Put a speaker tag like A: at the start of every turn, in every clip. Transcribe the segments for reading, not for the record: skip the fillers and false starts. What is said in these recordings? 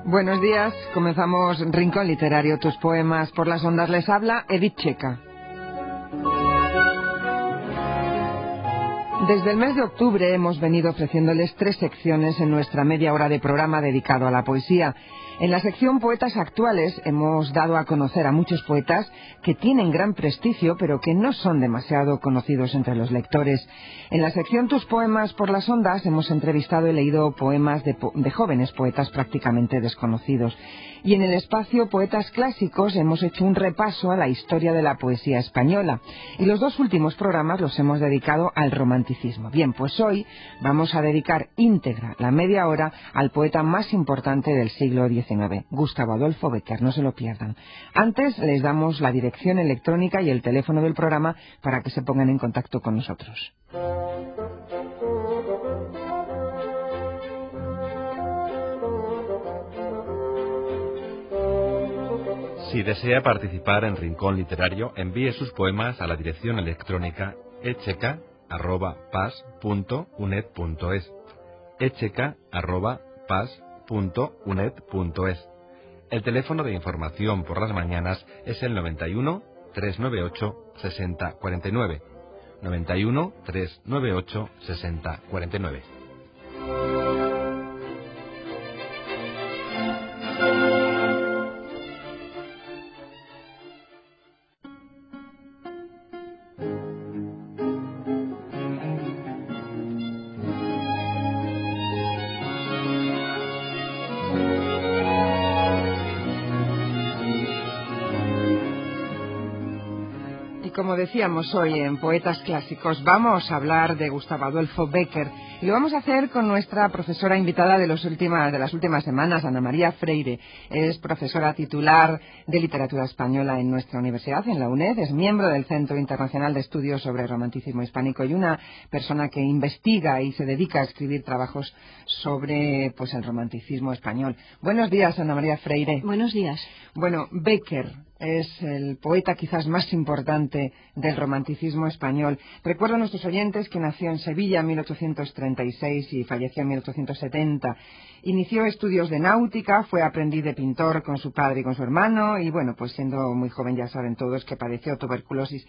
A: Buenos días, comenzamos Rincón Literario, tus poemas por las ondas. Les habla Edith Checa. Desde el mes de octubre hemos venido ofreciéndoles 3 secciones en nuestra media hora de programa dedicado a la poesía. En la sección Poetas Actuales hemos dado a conocer a muchos poetas que tienen gran prestigio pero que no son demasiado conocidos entre los lectores. En la sección Tus poemas por las ondas hemos entrevistado y leído poemas de jóvenes poetas prácticamente desconocidos. Y en el espacio Poetas Clásicos hemos hecho un repaso a la historia de la poesía española. Y los 2 últimos programas los hemos dedicado al romanticismo. Bien, pues hoy vamos a dedicar íntegra la media hora al poeta más importante del siglo XIX, Gustavo Adolfo Bécquer. No se lo pierdan. Antes les damos la dirección electrónica y el teléfono del programa para que se pongan en contacto con nosotros.
B: Si desea participar en Rincón Literario, envíe sus poemas a la dirección electrónica echeca@pas.uned.es, echeca@pas.uned.es. El teléfono de información por las mañanas es el 91 398 6049, 91 398 6049.
A: Como decíamos hoy en Poetas Clásicos, vamos a hablar de Gustavo Adolfo Bécquer y lo vamos a hacer con nuestra profesora invitada de las últimas semanas, Ana María Freire. Es profesora titular de Literatura Española en nuestra universidad, en la UNED, es miembro del Centro Internacional de Estudios sobre Romanticismo Hispánico y una persona que investiga y se dedica a escribir trabajos sobre el romanticismo español. Buenos días, Ana María Freire.
C: Buenos días.
A: Bueno, Bécquer es el poeta quizás más importante del romanticismo español. Recuerdo a nuestros oyentes que nació en Sevilla en 1836 y falleció en 1870. Inició estudios de náutica, fue aprendiz de pintor con su padre y con su hermano y siendo muy joven ya saben todos que padeció tuberculosis.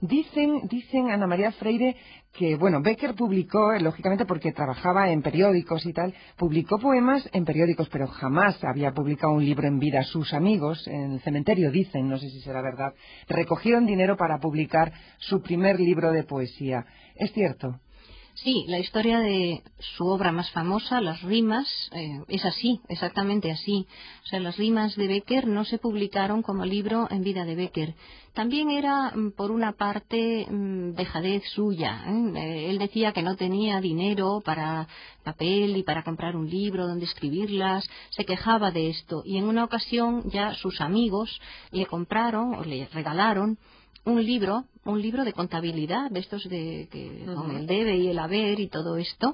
A: Dicen Ana María Freire que Bécquer publicó, lógicamente porque trabajaba en periódicos y tal, publicó poemas en periódicos, pero jamás había publicado un libro en vida. Sus amigos en el cementerio dicen, no sé si será verdad, recogieron dinero para publicar su primer libro de poesía. ¿Es cierto?
C: Sí, la historia de su obra más famosa, Las rimas, es así, exactamente así. O sea, las rimas de Bécquer no se publicaron como libro en vida de Bécquer. También era, por una parte, dejadez suya. Él decía que no tenía dinero para papel y para comprar un libro donde escribirlas. Se quejaba de esto. Y en una ocasión ya sus amigos le compraron o le regalaron un libro de contabilidad, de estos con el debe y el haber y todo esto.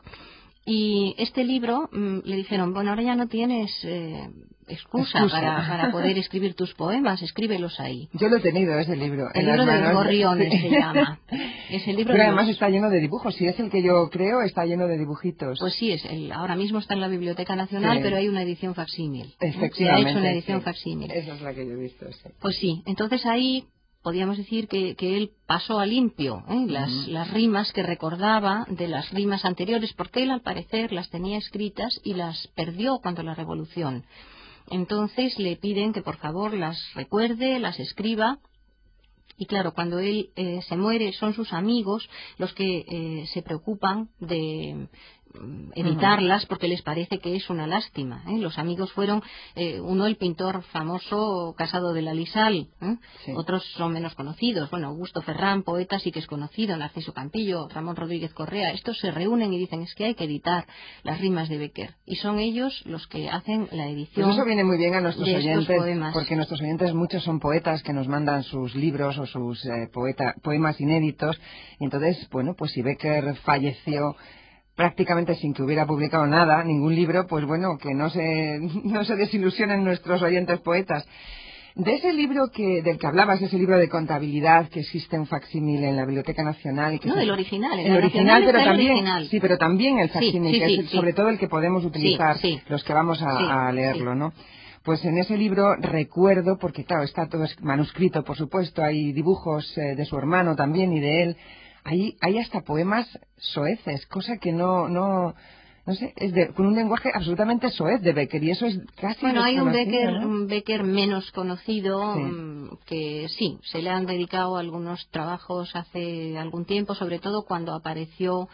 C: Y este libro le dijeron, ahora ya no tienes excusa. Para poder escribir tus poemas, escríbelos ahí.
A: Yo lo he tenido, ese libro.
C: El libro de los gorriones se llama. Es el libro.
A: Pero además está lleno de dibujos. Si es el que yo creo, está lleno de dibujitos.
C: Pues sí, ahora mismo está en la Biblioteca Nacional, sí. Pero hay una edición facsímil. Se ha hecho una edición facsímil.
A: Esa es la que yo he visto, sí.
C: Pues sí, entonces ahí podríamos decir que él pasó a limpio las rimas que recordaba de las rimas anteriores, porque él al parecer las tenía escritas y las perdió cuando la Revolución. Entonces le piden que por favor las recuerde, las escriba. Y claro, cuando él se muere, son sus amigos los que se preocupan de editarlas porque les parece que es una lástima. Los amigos fueron uno, el pintor famoso Casado de la Lisal, sí. Otros son menos conocidos. Augusto Ferrán, poeta, sí que es conocido, Narciso Campillo, Ramón Rodríguez Correa. Estos se reúnen y dicen, es que hay que editar las rimas de Bécquer. Y son ellos los que hacen la edición.
A: Pues eso viene muy bien a nuestros oyentes,
C: poemas.
A: Porque nuestros oyentes muchos son poetas que nos mandan sus libros o sus poemas inéditos. Y entonces, pues si Bécquer falleció prácticamente sin que hubiera publicado nada, ningún libro, que no se desilusionen nuestros oyentes poetas. De ese libro del que hablabas, ese libro de contabilidad que existe en facsímile en la Biblioteca Nacional. Y que
C: el original.
A: El original, pero también,
C: original.
A: Sí, pero también el facsímile, que es sobre todo el que podemos utilizar los que vamos a leerlo, ¿no? Pues en ese libro recuerdo, porque claro, está todo manuscrito, por supuesto, hay dibujos de su hermano también y de él. Hay hasta poemas soeces, cosa que no sé, con un lenguaje absolutamente soez de Bécquer, y eso es casi
C: hay un
A: ¿no?
C: Bécquer menos conocido, que se le han dedicado algunos trabajos hace algún tiempo, sobre todo cuando apareció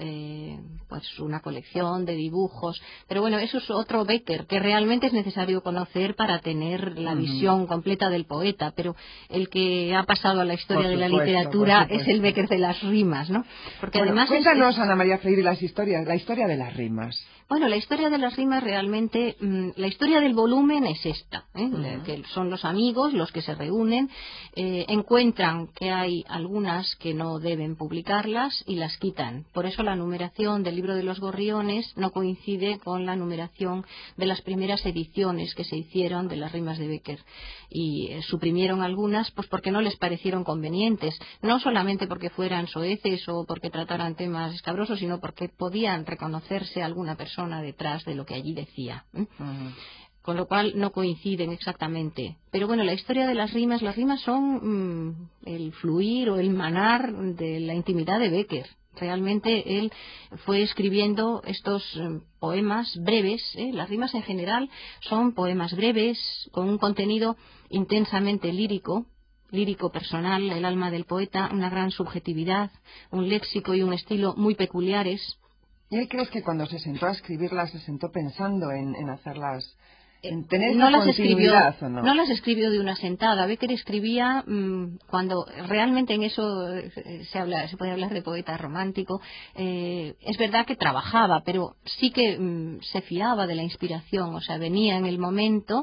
C: pues una colección de dibujos, pero bueno, eso es otro Bécquer que realmente es necesario conocer para tener la visión completa del poeta, pero el que ha pasado a la historia de la literatura es el Bécquer de las rimas, ¿no? Porque además
A: cuéntanos, Ana María Freire, la historia de las rimas.
C: Bueno, la historia de las rimas realmente, la historia del volumen es esta, que son los amigos los que se reúnen, encuentran que hay algunas que no deben publicarlas y las quitan. Por eso la numeración del libro de los gorriones no coincide con la numeración de las primeras ediciones que se hicieron de las rimas de Bécquer. Y suprimieron algunas pues porque no les parecieron convenientes, no solamente porque fueran soeces o porque trataran temas escabrosos, sino porque podían reconocerse alguna persona detrás de lo que allí decía. Con lo cual no coinciden exactamente. Pero bueno, la historia de las rimas son el fluir o el manar de la intimidad de Bécquer. Realmente él fue escribiendo estos poemas breves. Las rimas en general son poemas breves con un contenido intensamente lírico personal, el alma del poeta, una gran subjetividad, un léxico y un estilo muy peculiares.
A: ¿Y él crees que cuando se sentó a escribirlas se sentó pensando en hacerlas, en tener
C: no
A: esa
C: las
A: continuidad
C: escribió,
A: o no?
C: No las escribió de una sentada. Bécquer escribía cuando realmente en eso se puede hablar de poeta romántico. Es verdad que trabajaba, pero sí que se fiaba de la inspiración. O sea, venía en el momento,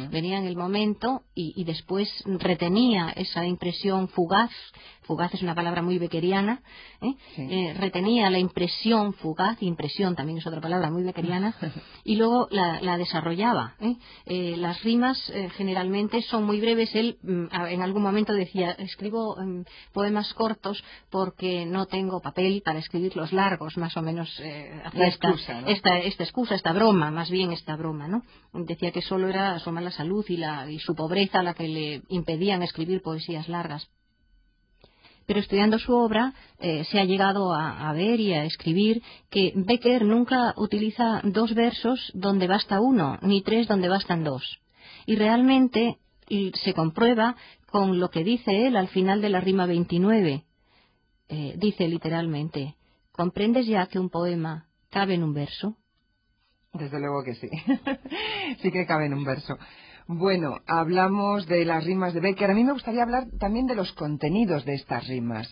C: y después retenía esa impresión fugaz. Fugaz es una palabra muy beckeriana, retenía la impresión fugaz, impresión también es otra palabra muy beckeriana, y luego la desarrollaba. Las rimas generalmente son muy breves. Él en algún momento decía, escribo poemas cortos porque no tengo papel para escribirlos largos, más o menos hacía esta excusa, esta broma, ¿no? Decía que solo era su mala salud y su pobreza la que le impedían escribir poesías largas. Pero estudiando su obra se ha llegado a ver y a escribir que Bécquer nunca utiliza dos versos donde basta uno, ni tres donde bastan dos. Y realmente se comprueba con lo que dice él al final de la rima 29. Dice literalmente, ¿comprendes ya que un poema cabe en un verso?
A: Desde luego que sí. Sí que cabe en un verso. Bueno, hablamos de las rimas de Bécquer. A mí me gustaría hablar también de los contenidos de estas rimas.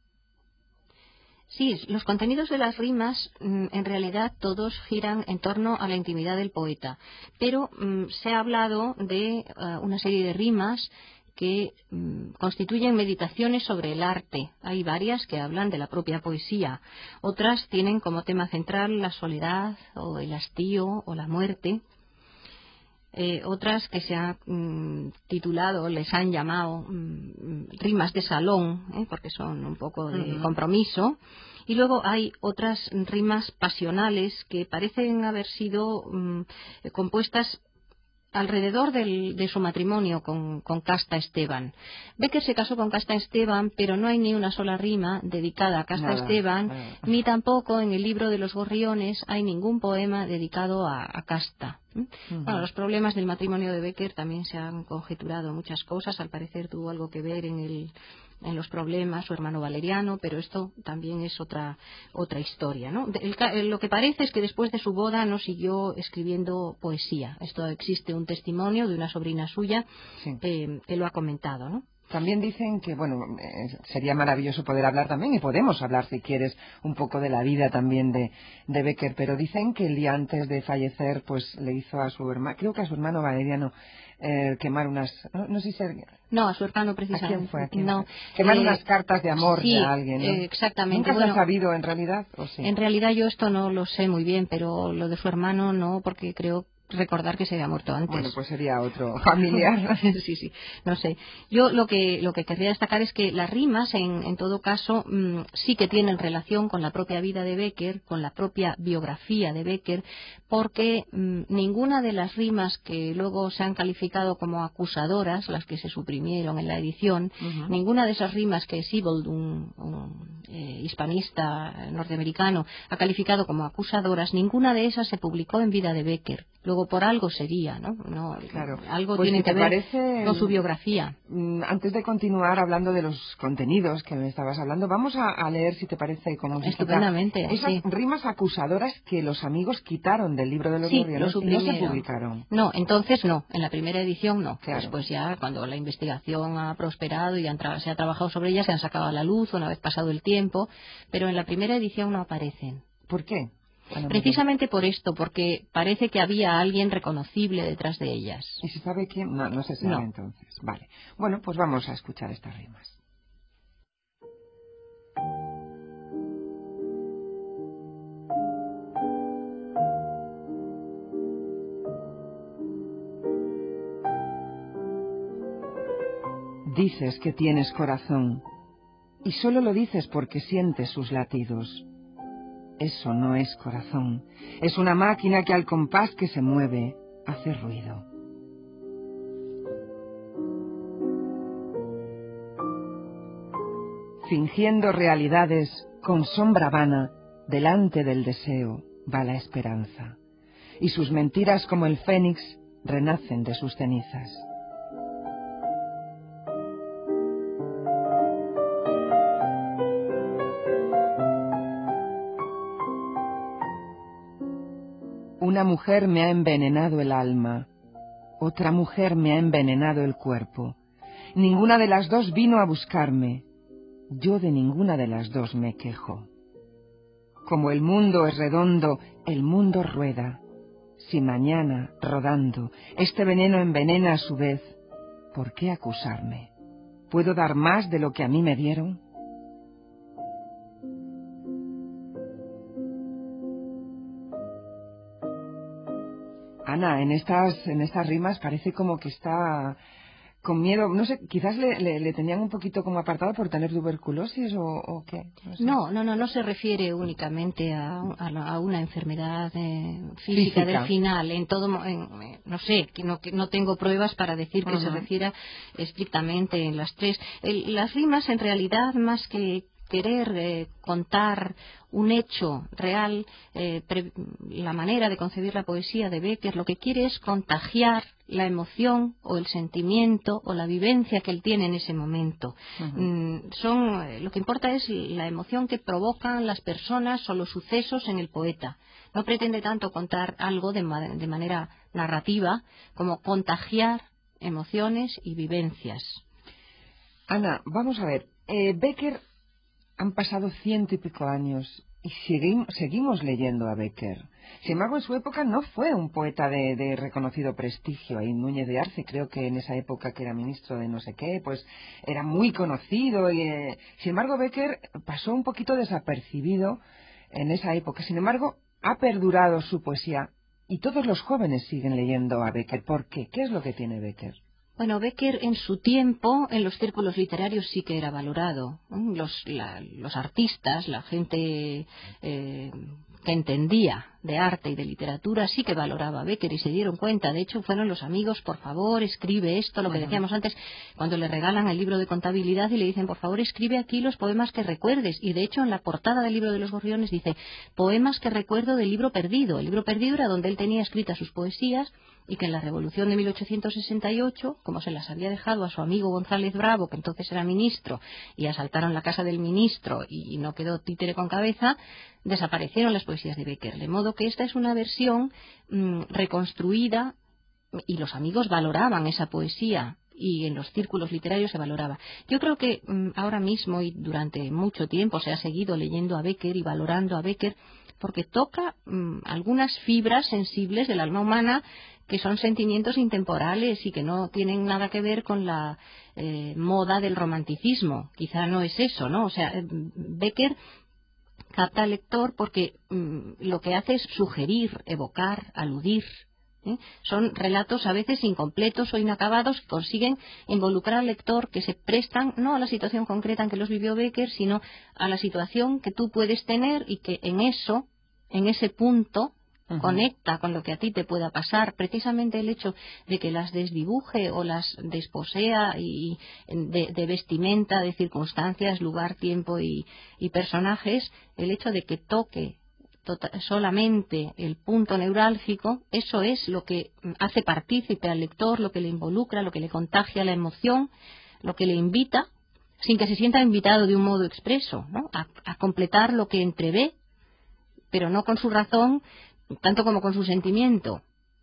C: Sí, los contenidos de las rimas en realidad todos giran en torno a la intimidad del poeta, pero se ha hablado de una serie de rimas que constituyen meditaciones sobre el arte. Hay varias que hablan de la propia poesía, otras tienen como tema central la soledad o el hastío o la muerte. Otras que se han titulado, les han llamado rimas de salón, porque son un poco de compromiso. Y luego hay otras rimas pasionales que parecen haber sido compuestas alrededor de su matrimonio con Casta Esteban. Bécquer se casó con Casta Esteban, pero no hay ni una sola rima dedicada a Casta Esteban, ni tampoco en el libro de los gorriones hay ningún poema dedicado a Casta. Bueno, los problemas del matrimonio de Bécquer también se han conjeturado muchas cosas. Al parecer tuvo algo que ver en los problemas su hermano Valeriano, pero esto también es otra historia, ¿no? Lo que parece es que después de su boda no siguió escribiendo poesía. Esto existe un testimonio de una sobrina suya que lo ha comentado, ¿no?
A: También dicen que, bueno, sería maravilloso poder hablar también, y podemos hablar, si quieres, un poco de la vida también de Bécquer, pero dicen que el día antes de fallecer, pues le hizo a su hermano, creo que a su hermano Valeriano, quemar unas, no sé si
C: no, a su hermano precisamente.
A: ¿A quién fue? No, quemar unas cartas de amor de alguien, ¿no?
C: Exactamente.
A: ¿Nunca se ha sabido en realidad? ¿O sí?
C: En realidad yo esto no lo sé muy bien, pero lo de su hermano no, porque creo recordar que se había muerto antes.
A: Bueno, pues sería otro familiar.
C: Sí, no sé. Yo lo que querría destacar es que las rimas, en todo caso, sí que tienen relación con la propia vida de Bécquer, con la propia biografía de Bécquer, porque ninguna de las rimas que luego se han calificado como acusadoras, las que se suprimieron en la edición, ninguna de esas rimas que Siebold, un hispanista norteamericano, ha calificado como acusadoras, ninguna de esas se publicó en vida de Bécquer. Luego por algo sería, ¿no?
A: Claro.
C: Algo
A: Pues
C: tiene
A: si
C: que ver con su biografía.
A: Antes de continuar hablando de los contenidos que me estabas hablando, vamos a leer, si te parece, con música.
C: Estupendamente,
A: esas
C: sí.
A: rimas acusadoras que los amigos quitaron del libro de los Gorriones y no se publicaron.
C: No, entonces no. En la primera edición no.
A: Claro.
C: Después ya, cuando la investigación ha prosperado y se ha trabajado sobre ellas, se han sacado a la luz una vez pasado el tiempo, pero en la primera edición no aparecen.
A: ¿Por qué?
C: Precisamente por esto, porque parece que había alguien reconocible detrás de ellas.
A: ¿Y se sabe quién? No se sabe entonces. Vale. Bueno, pues vamos a escuchar estas rimas. Dices que tienes corazón y solo lo dices porque sientes sus latidos. Eso no es corazón, es una máquina que al compás que se mueve hace ruido. Fingiendo realidades con sombra vana, delante del deseo va la esperanza, y sus mentiras como el fénix renacen de sus cenizas. Una mujer me ha envenenado el alma, otra mujer me ha envenenado el cuerpo. Ninguna de las dos vino a buscarme, yo de ninguna de las dos me quejo. Como el mundo es redondo, el mundo rueda. Si mañana, rodando, este veneno envenena a su vez, ¿por qué acusarme? ¿Puedo dar más de lo que a mí me dieron? Ana, en estas rimas parece como que está con miedo, no sé, quizás le tenían un poquito como apartado por tener tuberculosis o qué. No sé.
C: No se refiere únicamente a una enfermedad física del final. No sé, que no tengo pruebas para decir que se refiera estrictamente en las tres. Las rimas, en realidad, más que querer contar un hecho real, la manera de concebir la poesía de Bécquer lo que quiere es contagiar la emoción o el sentimiento o la vivencia que él tiene en ese momento. Lo que importa es la emoción que provocan las personas o los sucesos en el poeta. No pretende tanto contar algo de manera narrativa como contagiar emociones y vivencias.
A: Ana, vamos a ver, Bécquer, han pasado 100 y pico años y seguimos leyendo a Bécquer. Sin embargo, en su época no fue un poeta de reconocido prestigio. Y Núñez de Arce, creo que en esa época que era ministro de no sé qué, pues era muy conocido. Sin embargo, Bécquer pasó un poquito desapercibido en esa época. Sin embargo, ha perdurado su poesía y todos los jóvenes siguen leyendo a Bécquer. ¿Por qué? ¿Qué es lo que tiene Bécquer?
C: Bueno, Bécquer en su tiempo, en los círculos literarios sí que era valorado. Los artistas, la gente que entendía de arte y de literatura sí que valoraba a Bécquer y se dieron cuenta. De hecho, fueron los amigos, por favor, escribe esto, lo que decíamos antes, cuando le regalan el libro de contabilidad y le dicen, por favor, escribe aquí los poemas que recuerdes. Y de hecho, en la portada del libro de los Gorriones dice, poemas que recuerdo del libro perdido. El libro perdido era donde él tenía escritas sus poesías y que en la Revolución de 1868, como se las había dejado a su amigo González Bravo, que entonces era ministro, y asaltaron la casa del ministro y no quedó títere con cabeza, desaparecieron las poesías de Bécquer. De modo que esta es una versión reconstruida y los amigos valoraban esa poesía y en los círculos literarios se valoraba. Yo creo que ahora mismo y durante mucho tiempo se ha seguido leyendo a Bécquer y valorando a Bécquer porque toca algunas fibras sensibles del alma humana que son sentimientos intemporales y que no tienen nada que ver con la moda del romanticismo. Quizá no es eso, ¿no? O sea, Bécquer capta al lector porque lo que hace es sugerir, evocar, aludir Son relatos a veces incompletos o inacabados que consiguen involucrar al lector, que se prestan no a la situación concreta en que los vivió Bécquer, sino a la situación que tú puedes tener y que en ese punto conecta con lo que a ti te pueda pasar. Precisamente el hecho de que las desdibuje o las desposea y de vestimenta, de circunstancias, lugar, tiempo y personajes, el hecho de que toque solamente el punto neurálgico, eso es lo que hace partícipe al lector, lo que le involucra, lo que le contagia la emoción, lo que le invita, sin que se sienta invitado de un modo expreso, ¿no?, a completar lo que entrevé, pero no con su razón, tanto como con su sentimiento.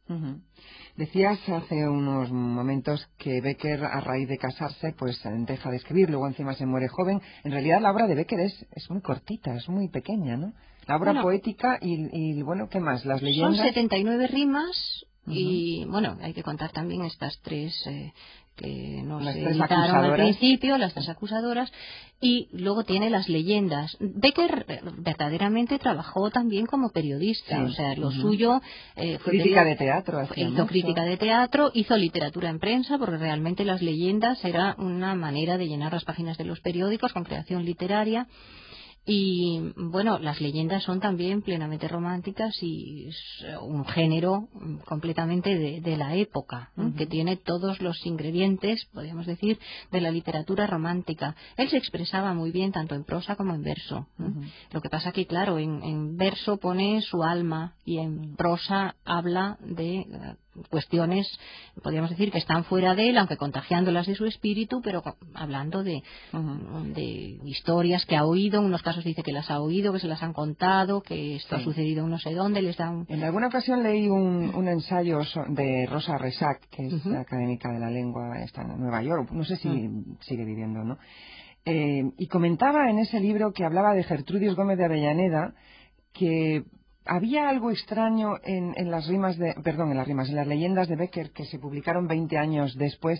A: Decías hace unos momentos que Bécquer, a raíz de casarse, pues deja de escribir, luego encima se muere joven. En realidad la obra de Bécquer es muy cortita, es muy pequeña, ¿no? La obra poética y bueno, ¿qué más? Las leyendas.
C: Son 79 rimas y, bueno, hay que contar también estas tres que no se editaron al principio, las tres acusadoras, y luego tiene las leyendas. Bécquer verdaderamente trabajó también como periodista, o sea, lo suyo fue
A: crítica de teatro.
C: Hizo crítica de teatro, hizo literatura en prensa, porque realmente las leyendas era una manera de llenar las páginas de los periódicos con creación literaria. Y bueno, las leyendas son también plenamente románticas y es un género completamente de la época, que tiene todos los ingredientes, podríamos decir, de la literatura romántica. Él se expresaba muy bien tanto en prosa como en verso. Lo que pasa que, claro, en verso pone su alma y en prosa habla de cuestiones, podríamos decir, que están fuera de él, aunque contagiándolas de su espíritu, pero hablando de historias que ha oído. En unos casos dice que las ha oído, que se las han contado, que esto ha sucedido no sé dónde, les dan...
A: En alguna ocasión leí un ensayo de Rosa Resac, que es académica de la lengua, está en Nueva York, no sé si sigue viviendo, ¿no? Y comentaba en ese libro, que hablaba de Gertrudis Gómez de Avellaneda, que había algo extraño en las leyendas de Bécquer, que se publicaron 20 años después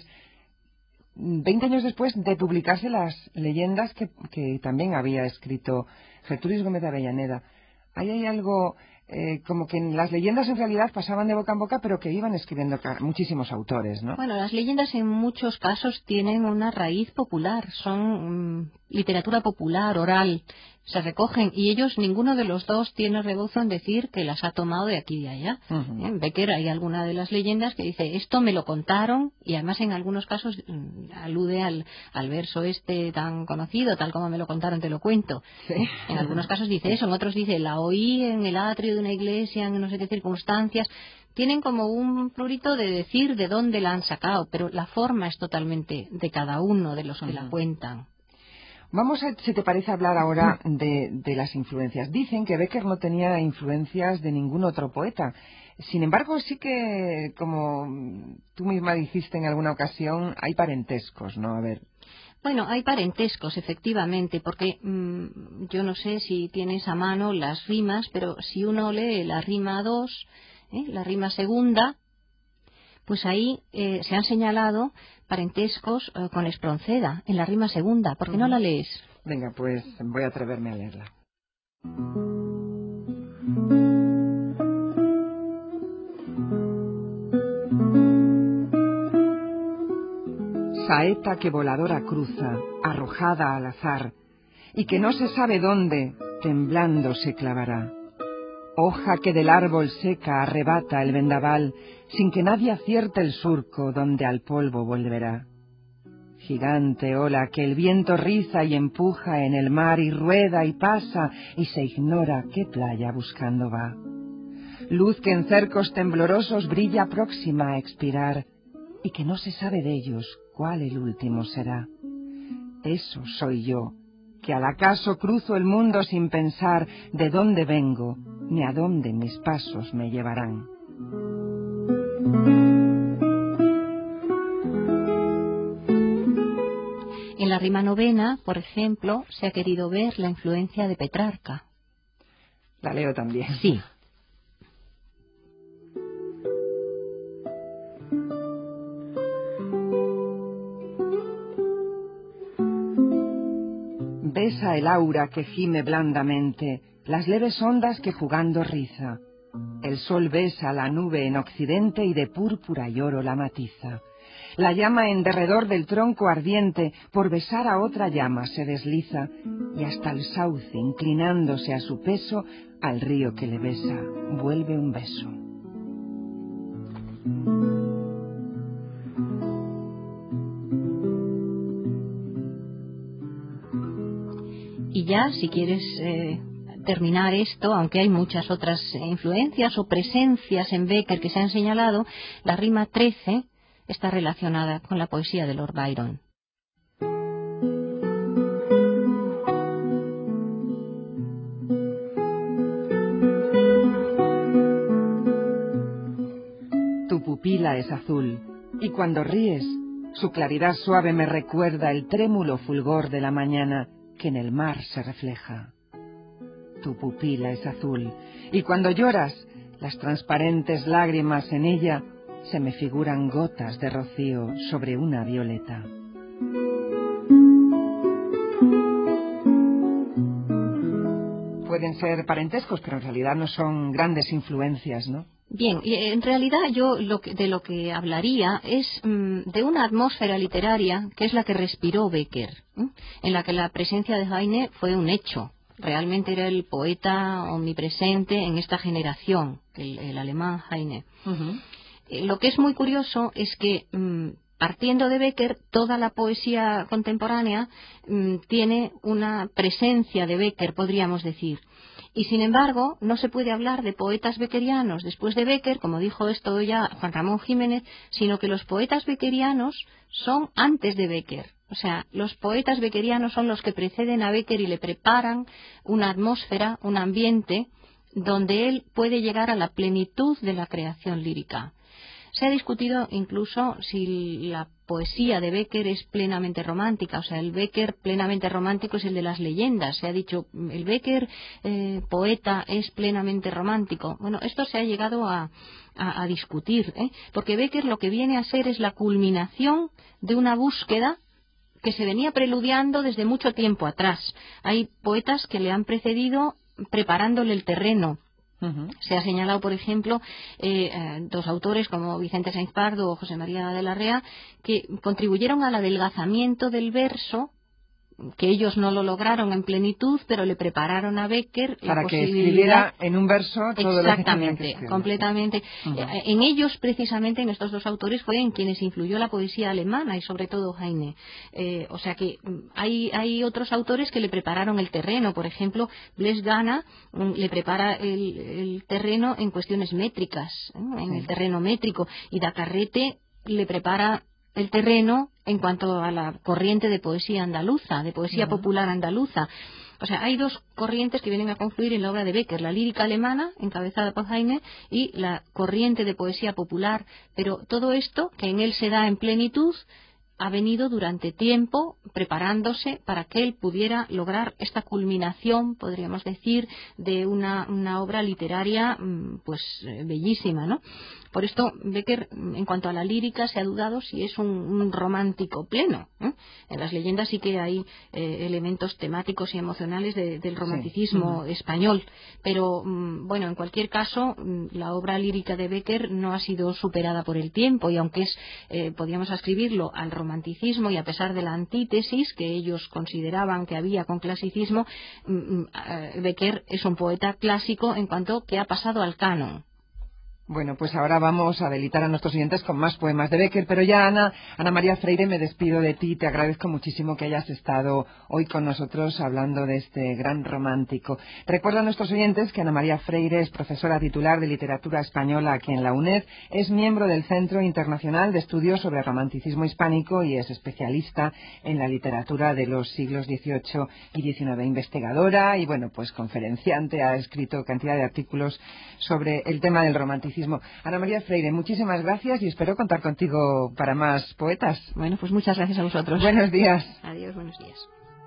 A: de publicarse las leyendas que también había escrito Gertrudis Gómez de Avellaneda. Ahí hay algo como que en las leyendas en realidad pasaban de boca en boca, pero que iban escribiendo muchísimos autores, ¿no?
C: Bueno, las leyendas en muchos casos tienen una raíz popular, son literatura popular, oral, se recogen, y ellos, ninguno de los dos tiene rebozo en decir que las ha tomado de aquí y de allá. En Bécquer hay alguna de las leyendas que dice, esto me lo contaron, y además en algunos casos alude al verso este tan conocido, tal como me lo contaron te lo cuento.
A: ¿Sí?
C: En algunos casos dice eso, en otros dice, la oí en el atrio de una iglesia, en no sé qué circunstancias. Tienen como un prurito de decir de dónde la han sacado, pero la forma es totalmente de cada uno de los que la cuentan.
A: Vamos a, si te parece, hablar ahora de las influencias. Dicen que Bécquer no tenía influencias de ningún otro poeta. Sin embargo, sí que, como tú misma dijiste en alguna ocasión, hay parentescos, ¿no? A ver.
C: Bueno, hay parentescos, efectivamente, porque yo no sé si tienes a mano las rimas, pero si uno lee la rima 2, la rima segunda, pues ahí se han señalado parentescos con Espronceda, en la rima segunda. ¿Por qué no la lees?
A: Venga, pues voy a atreverme a leerla. Saeta que voladora cruza, arrojada al azar, y que no se sabe dónde, temblando se clavará. Hoja que del árbol seca arrebata el vendaval, sin que nadie acierte el surco donde al polvo volverá. Gigante ola que el viento riza y empuja en el mar y rueda y pasa y se ignora qué playa buscando va. Luz que en cercos temblorosos brilla próxima a expirar y que no se sabe de ellos cuál el último será. Eso soy yo, que al acaso cruzo el mundo sin pensar de dónde vengo ni a dónde mis pasos me llevarán.
C: En la rima novena, por ejemplo, se ha querido ver la influencia de Petrarca.
A: La leo también.
C: Sí.
A: Besa el aura que gime blandamente, las leves ondas que jugando riza. El sol besa la nube en occidente y de púrpura y oro la matiza. La llama en derredor del tronco ardiente, por besar a otra llama se desliza, y hasta el sauce, inclinándose a su peso, al río que le besa, vuelve un beso.
C: Y ya, si quieres terminar esto, aunque hay muchas otras influencias o presencias en Bécquer que se han señalado, la rima 13 está relacionada con la poesía de Lord Byron.
A: Tu pupila es azul, y cuando ríes, su claridad suave me recuerda el trémulo fulgor de la mañana que en el mar se refleja. Tu pupila es azul, y cuando lloras, las transparentes lágrimas en ella se me figuran gotas de rocío sobre una violeta. Pueden ser parentescos, pero en realidad no son grandes influencias, ¿no?
C: Bien, en realidad yo de lo que hablaría es de una atmósfera literaria que es la que respiró Bécquer, en la que la presencia de Heine fue un hecho. Realmente era el poeta omnipresente en esta generación, el alemán Heine. Lo que es muy curioso es que, partiendo de Bécquer, toda la poesía contemporánea tiene una presencia de Bécquer, podríamos decir. Y sin embargo, no se puede hablar de poetas beckerianos después de Bécquer, como dijo esto ya Juan Ramón Jiménez, sino que los poetas beckerianos son antes de Bécquer. O sea, los poetas beckerianos son los que preceden a Bécquer y le preparan una atmósfera, un ambiente, donde él puede llegar a la plenitud de la creación lírica. Se ha discutido incluso si la poesía de Bécquer es plenamente romántica, o sea, el Bécquer plenamente romántico es el de las leyendas. Se ha dicho, el Bécquer poeta es plenamente romántico. Bueno, esto se ha llegado a discutir, porque Bécquer lo que viene a ser es la culminación de una búsqueda que se venía preludiando desde mucho tiempo atrás. Hay poetas que le han precedido preparándole el terreno. Se ha señalado, por ejemplo, dos autores como Vicente Sainz Pardo o José María de la Rea, que contribuyeron al adelgazamiento del verso, que ellos no lo lograron en plenitud, pero le prepararon a Bécquer
A: para
C: la
A: que
C: posibilidad...
A: escribiera en un verso todo lo que tenía que
C: Exactamente,
A: escribir.
C: completamente. En ellos, precisamente, en estos dos autores, fue en quienes influyó la poesía alemana y sobre todo Heine. O sea que hay otros autores que le prepararon el terreno. Por ejemplo, Blaise Gana le prepara el terreno en cuestiones métricas, en el terreno métrico, y Dacarrete le prepara el terreno en cuanto a la corriente de poesía andaluza, de poesía popular andaluza. O sea, hay dos corrientes que vienen a confluir en la obra de Bécquer, la lírica alemana, encabezada por Heine, y la corriente de poesía popular. Pero todo esto, que en él se da en plenitud, ha venido durante tiempo preparándose para que él pudiera lograr esta culminación, podríamos decir, de una obra literaria pues bellísima, ¿no? Por esto, Bécquer, en cuanto a la lírica, se ha dudado si es un romántico pleno. En las leyendas sí que hay elementos temáticos y emocionales del romanticismo español, pero bueno, en cualquier caso, la obra lírica de Bécquer no ha sido superada por el tiempo, y aunque podríamos ascribirlo al romanticismo, y a pesar de la antítesis que ellos consideraban que había con clasicismo, Bécquer es un poeta clásico en cuanto que ha pasado al canon.
A: Bueno, pues ahora vamos a deleitar a nuestros oyentes con más poemas de Bécquer, pero ya Ana María Freire, me despido de ti. Te agradezco muchísimo que hayas estado hoy con nosotros hablando de este gran romántico. Recuerdo a nuestros oyentes que Ana María Freire es profesora titular de literatura española aquí en la UNED, es miembro del Centro Internacional de Estudios sobre Romanticismo Hispánico y es especialista en la literatura de los siglos XVIII y XIX, investigadora y, bueno, pues conferenciante, ha escrito cantidad de artículos sobre el tema del romanticismo. Ana María Freire, muchísimas gracias y espero contar contigo para más poetas.
C: Bueno, pues muchas gracias a vosotros.
A: Buenos días.
C: Adiós, buenos días.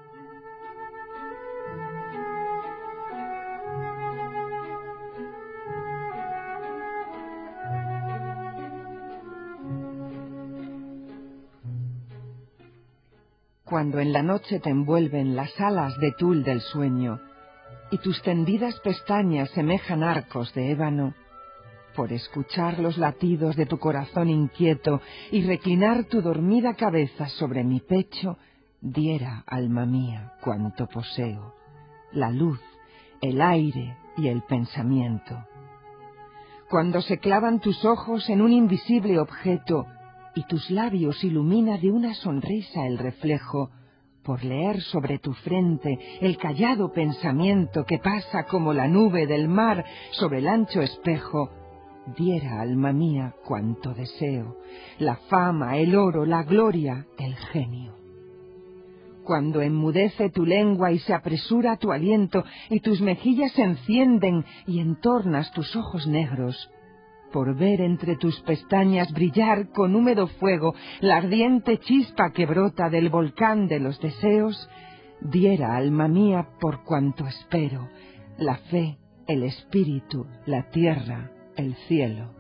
A: Cuando en la noche te envuelven las alas de tul del sueño y tus tendidas pestañas semejan arcos de ébano, por escuchar los latidos de tu corazón inquieto y reclinar tu dormida cabeza sobre mi pecho, diera, alma mía, cuanto poseo, la luz, el aire y el pensamiento. Cuando se clavan tus ojos en un invisible objeto y tus labios ilumina de una sonrisa el reflejo, por leer sobre tu frente el callado pensamiento que pasa como la nube del mar sobre el ancho espejo, diera, alma mía, cuanto deseo, la fama, el oro, la gloria, el genio. Cuando enmudece tu lengua y se apresura tu aliento y tus mejillas se encienden y entornas tus ojos negros, por ver entre tus pestañas brillar con húmedo fuego la ardiente chispa que brota del volcán de los deseos, diera, alma mía, por cuanto espero, la fe, el espíritu, la tierra, el cielo.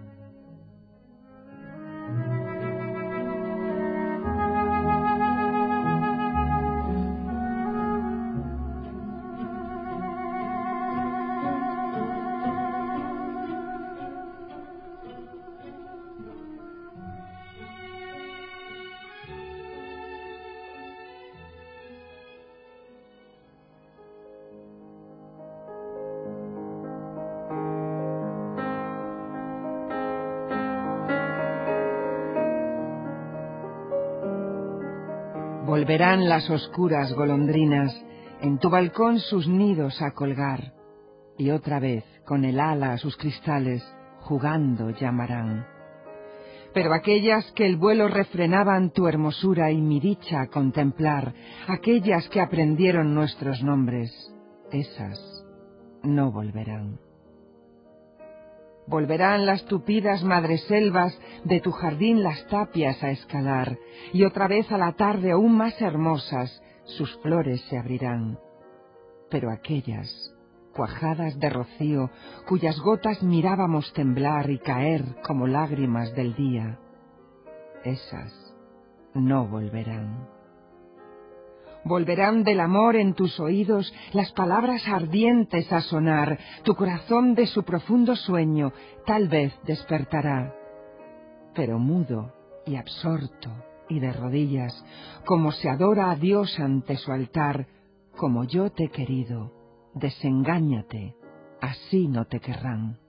A: Volverán las oscuras golondrinas en tu balcón sus nidos a colgar, y otra vez con el ala a sus cristales jugando llamarán. Pero aquellas que el vuelo refrenaban tu hermosura y mi dicha a contemplar, aquellas que aprendieron nuestros nombres, esas no volverán. Volverán las tupidas madreselvas de tu jardín las tapias a escalar, y otra vez a la tarde aún más hermosas sus flores se abrirán. Pero aquellas, cuajadas de rocío, cuyas gotas mirábamos temblar y caer como lágrimas del día, esas no volverán. Volverán del amor en tus oídos las palabras ardientes a sonar, tu corazón de su profundo sueño tal vez despertará. Pero mudo y absorto y de rodillas, como se adora a Dios ante su altar, como yo te he querido, desengáñate, así no te querrán.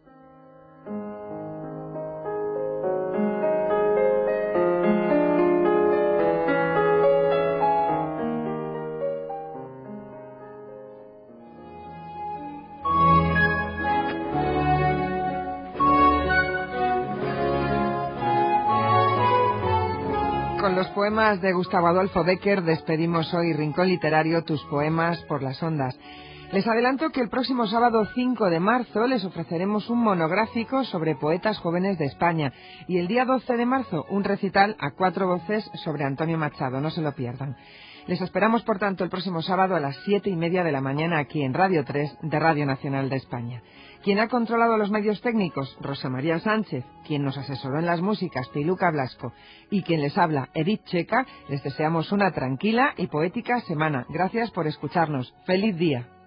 A: Con los poemas de Gustavo Adolfo Bécquer despedimos hoy Rincón Literario, tus poemas por las ondas. Les adelanto que el próximo sábado 5 de marzo les ofreceremos un monográfico sobre poetas jóvenes de España y el día 12 de marzo un recital a 4 voces sobre Antonio Machado, no se lo pierdan. Les esperamos, por tanto, el próximo sábado a las 7:30 de la mañana aquí en Radio 3 de Radio Nacional de España. Quien ha controlado los medios técnicos, Rosa María Sánchez. Quien nos asesoró en las músicas, Piluca Blasco. Y quien les habla, Edith Checa. Les deseamos una tranquila y poética semana. Gracias por escucharnos. ¡Feliz día!